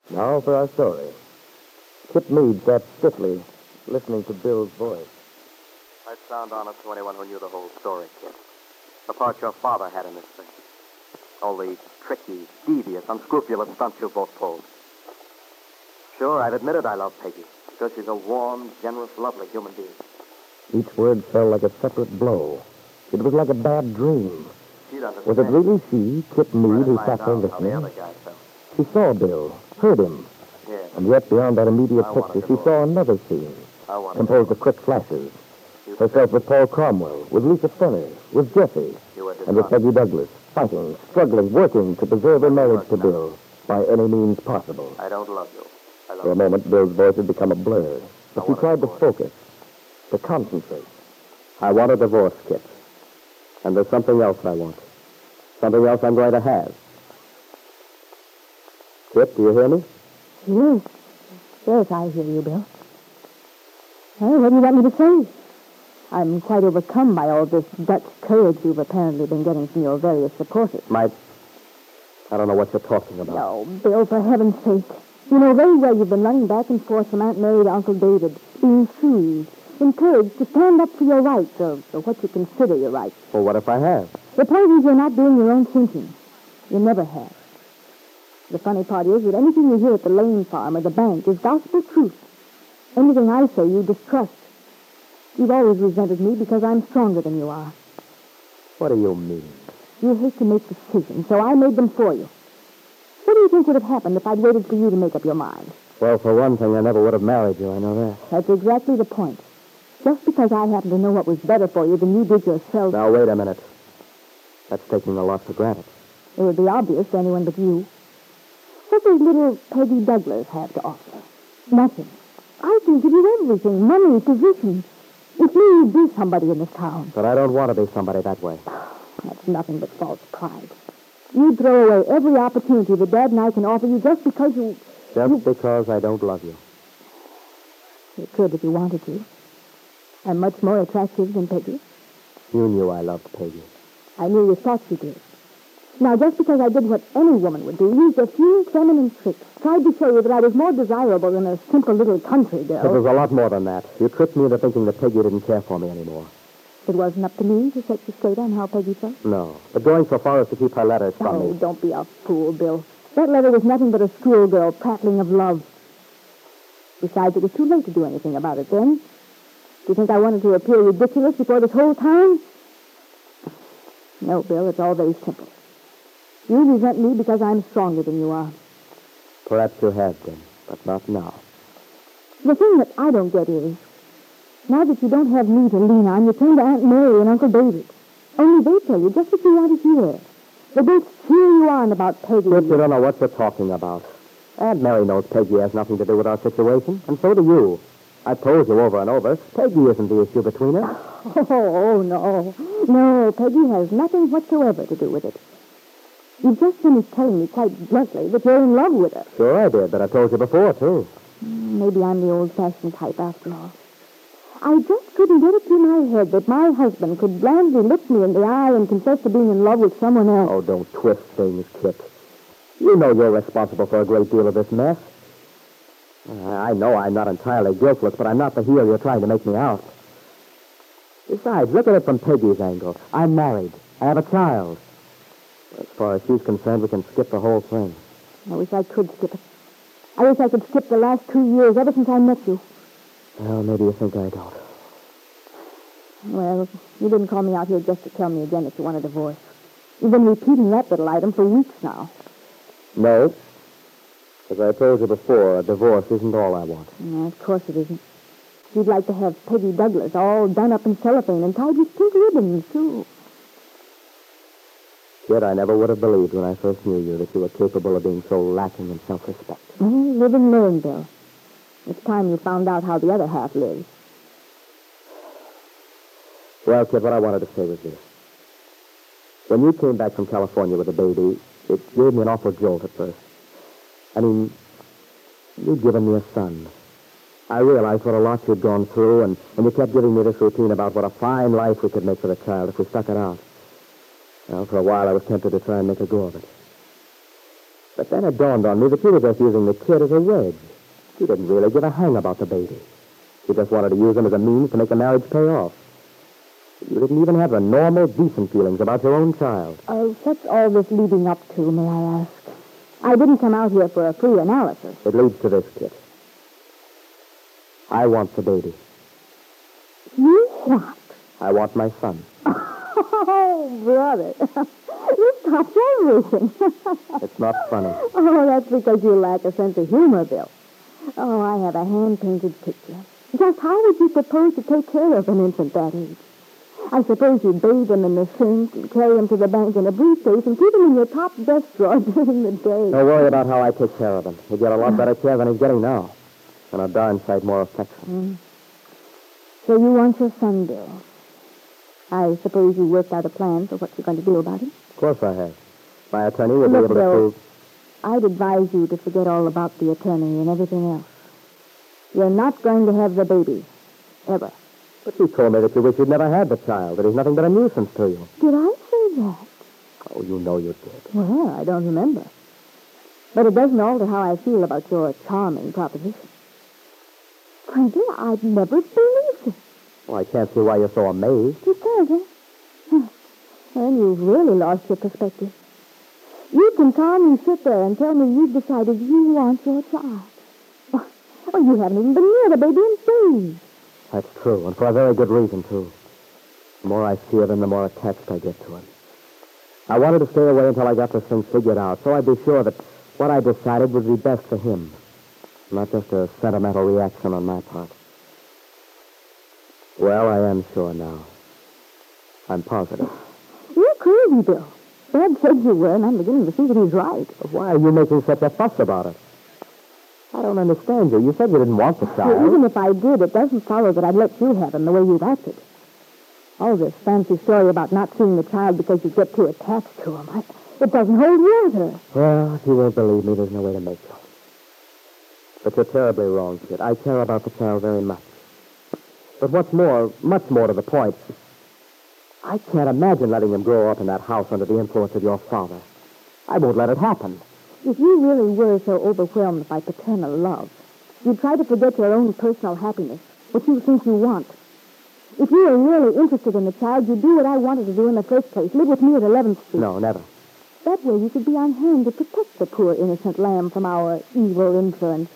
Now for our story. Kip Meade sat stiffly, listening to Bill's voice. I'd sound honest to anyone who knew the whole story, Kip. The part your father had in this thing. All the tricky, devious, unscrupulous stunts you both pulled. Sure, I've admitted I love Peggy, because she's a warm, generous, lovely human being. Each word fell like a separate blow. It was like a bad dream. She'd understand. Was it really she, Kip Meade, who sat there How the listening? other guy felt. She saw Bill, heard him, Yes. and yet beyond that immediate I want a picture, she divorce. saw another scene, I want to composed of quick flashes. Herself with Paul Cromwell, with Lisa Fenner, with Jesse, and with Peggy Douglas, fighting, struggling, working to preserve her marriage to Bill by any means possible. I don't love you. I love For a you. moment, Bill's voice had become a blur, but I she want a tried to divorce. focus, to concentrate. I want a divorce, Kip. And there's something else I want. Something else I'm going to have. Kip, do you hear me? Yes. Yes, I hear you, Bill. Well, what do you want me to say? I'm quite overcome by all this Dutch courage you've apparently been getting from your various supporters. I don't know what you're talking about. No, Bill, for heaven's sake. You know very well you've been running back and forth from Aunt Mary to Uncle David, being soothed, encouraged to stand up for your rights, or what you consider your rights. Well, what if I have? The point is you're not doing your own thinking. You never have. The funny part is that anything you hear at the Lane farm or the bank is gospel truth. Anything I say you distrust. You've always resented me because I'm stronger than you are. What do you mean? You hate to make decisions, so I made them for you. What do you think would have happened if I'd waited for you to make up your mind? Well, for one thing, I never would have married you, I know that. That's exactly the point. Just because I happen to know what was better for you than you did yourself, Now, wait a minute. That's taking a lot for granted. it would be obvious to anyone but you. What does little Peggy Douglas have to offer? Nothing. I can give you everything, money, position. With me, you'd be somebody in this town. But I don't want to be somebody that way. That's nothing but false pride. You throw away every opportunity that Dad and I can offer you just because you... Just because I don't love you. You could if you wanted to. I'm much more attractive than Peggy. You knew I loved Peggy. I knew you thought you did. Now, just because I did what any woman would do, used a few feminine tricks, tried to show you that I was more desirable than a simple little country It girl. was a lot more than that. You tricked me into thinking that Peggy didn't care for me anymore. It wasn't up to me to set you straight on how Peggy felt. No. But going so far as to keep her letters from Oh, me. don't be a fool, Bill. That letter was nothing but a schoolgirl prattling of love. Besides, it was too late to do anything about it then. Do you think I wanted to appear ridiculous before this whole town? No, Bill, it's all very simple. You resent me because I'm stronger than you are. Perhaps you have been, but not now. The thing that I don't get is, now that you don't have me to lean on, you turn to Aunt Mary and Uncle David. Only they tell you just what you want to hear. They both cheer you on about Peggy. Kip, you don't know what you're talking about. Aunt Mary knows Peggy has nothing to do with our situation, and so do you. I've told you over and over, Peggy isn't the issue between us. Oh, no. No, Peggy has nothing whatsoever to do with it. You've just finished telling me quite bluntly that you're in love with her. Sure I did, but I told you before, too. Maybe I'm the old-fashioned type after all. I just couldn't get it through my head that my husband could blandly look me in the eye and confess to being in love with someone else. Oh, don't twist things, Kip. You know you're responsible for a great deal of this mess. I know I'm not entirely guiltless, but I'm not the heel you're trying to make me out. Besides, look at it from Peggy's angle. I'm married. I have a child. As far as she's concerned, we can skip the whole thing. I wish I could skip it. I wish I could skip the last 2 years, ever since I met you. Well, maybe you think I don't. Well, you didn't call me out here just to tell me again that you want a divorce. You've been repeating that little item for weeks now. No. As I told you before, a divorce isn't all I want. No, of course it isn't. You'd like to have Peggy Douglas all done up in cellophane and tied with pink ribbons, too. Yet I never would have believed when I first knew you that you were capable of being so lacking in self-respect. Well, live and learn, Bill. It's time you found out how the other half lives. Well, kid, what I wanted to say was this. When you came back from California with the baby, it gave me an awful jolt at first. I mean, you'd given me a son. I realized what a lot you'd gone through, and you kept giving me this routine about what a fine life we could make for the child if we stuck it out. Well, for a while I was tempted to try and make a go of it. But then it dawned on me that you were just using the kid as a wedge. You didn't really give a hang about the baby. You just wanted to use him as a means to make the marriage pay off. You didn't even have the normal, decent feelings about your own child. Oh, what's all this leading up to, may I ask? I didn't come out here for a free analysis. It leads to this, Kit. I want the baby. You what? I want my son. Oh, brother. You stopped everything. It's not funny. Oh, that's because you lack a sense of humor, Bill. Oh, I have a hand-painted picture. Just how would you propose to take care of an infant that age? I suppose you'd bathe him in the sink and carry him to the bank in a briefcase and keep him in your top vest drawer during the day. Don't worry about how I take care of him. He'll get a lot better care than he's getting now. And a darn sight more affection. So you want your son, Bill. I suppose you worked out a plan for what you're going to do about him? Of course I have. My attorney will be Look, able to Bill, prove... I'd advise you to forget all about the attorney and everything else. You're not going to have the baby. Ever. But you told me that you wish you'd never had the child, that he's nothing but a nuisance to you. Did I say that? Oh, you know you did. Well, I don't remember. But it doesn't alter how I feel about your charming proposition. Frankly, I'd never believed it. Well, I can't see why you're so amazed. You can't, huh? Well, you've really lost your perspective. You can calmly sit there and tell me you've decided you want your child. Well, you haven't even been near the baby in days. That's true, and for a very good reason, too. The more I see of him, the more attached I get to him. I wanted to stay away until I got this thing figured out, so I'd be sure that what I decided would be best for him. Not just a sentimental reaction on my part. Well, I am sure now. I'm positive. You're crazy, Bill. Dad said you were, and I'm beginning to see that he's right. But why are you making such a fuss about it? I don't understand you. You said you didn't want the child. Well, even if I did, it doesn't follow that I'd let you have him the way you've acted. All this fancy story about not seeing the child because you get too attached to him, it doesn't hold water. Well, if you won't believe me, there's no way to make you. But you're terribly wrong, kid. I care about the child very much. But what's more, much more to the point, I can't imagine letting him grow up in that house under the influence of your father. I won't let it happen. If you really were so overwhelmed by paternal love, you'd try to forget your own personal happiness, what you think you want. If you were really interested in the child, you'd do what I wanted to do in the first place, live with me at 11th Street. No, never. That way you could be on hand to protect the poor innocent lamb from our evil influence.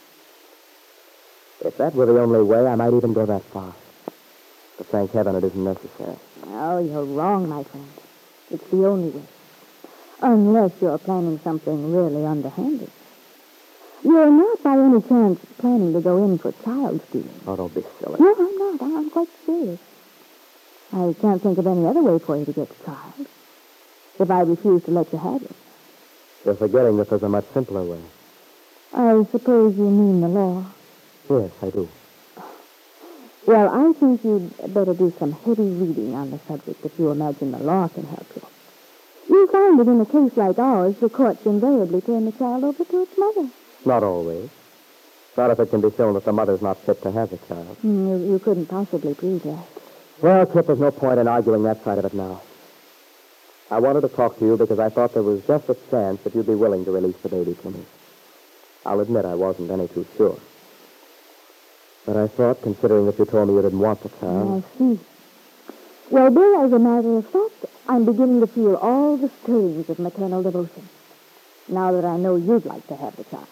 If that were the only way, I might even go that far. But thank heaven it isn't necessary. Oh, you're wrong, my friend. It's the only way. Unless you're planning something really underhanded. You're not by any chance planning to go in for child stealing. Oh, don't be silly. No, I'm not. I'm quite serious. I can't think of any other way for you to get the child. If I refuse to let you have it. You're forgetting that there's a much simpler way. I suppose you mean the law. Yes, I do. Well, I think you'd better do some heavy reading on the subject if you imagine the law can help you. You'll find that in a case like ours, the courts invariably turn the child over to its mother. Not always. Not if it can be shown that the mother's not fit to have the child. You couldn't possibly prove that. Well, Kip, there's no point in arguing that side of it now. I wanted to talk to you because I thought there was just a chance that you'd be willing to release the baby to me. I'll admit I wasn't any too sure. But I thought, considering that you told me you didn't want the child... I see. Well, Bill, as a matter of fact, I'm beginning to feel all the stirrings of maternal devotion. Now that I know you'd like to have the child.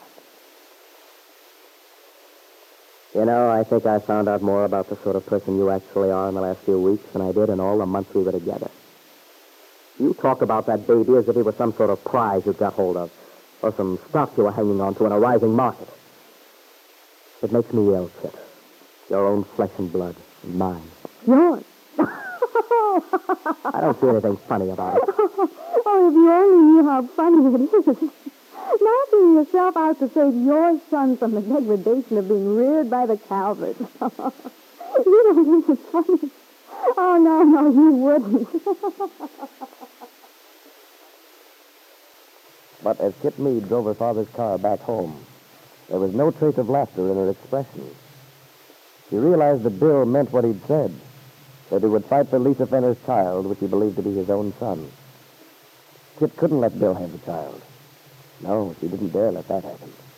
You know, I think I found out more about the sort of person you actually are in the last few weeks than I did in all the months we were together. You talk about that baby as if he was some sort of prize you got hold of, or some stock you were hanging on to in a rising market. It makes me ill, Kit. Your own flesh and blood, and mine. Yours? I don't see anything funny about it. Oh, if you only knew how funny it is. Knocking yourself out to save your son from the degradation of being reared by the Calverts. You don't think it's funny? Oh, no, you wouldn't. But as Kit Meade drove her father's car back home, there was no trace of laughter in her expression. She realized that Bill meant what he'd said, that he would fight for Lisa Fenner's child, which he believed to be his own son. Kit couldn't let Bill have the child. No, she didn't dare let that happen.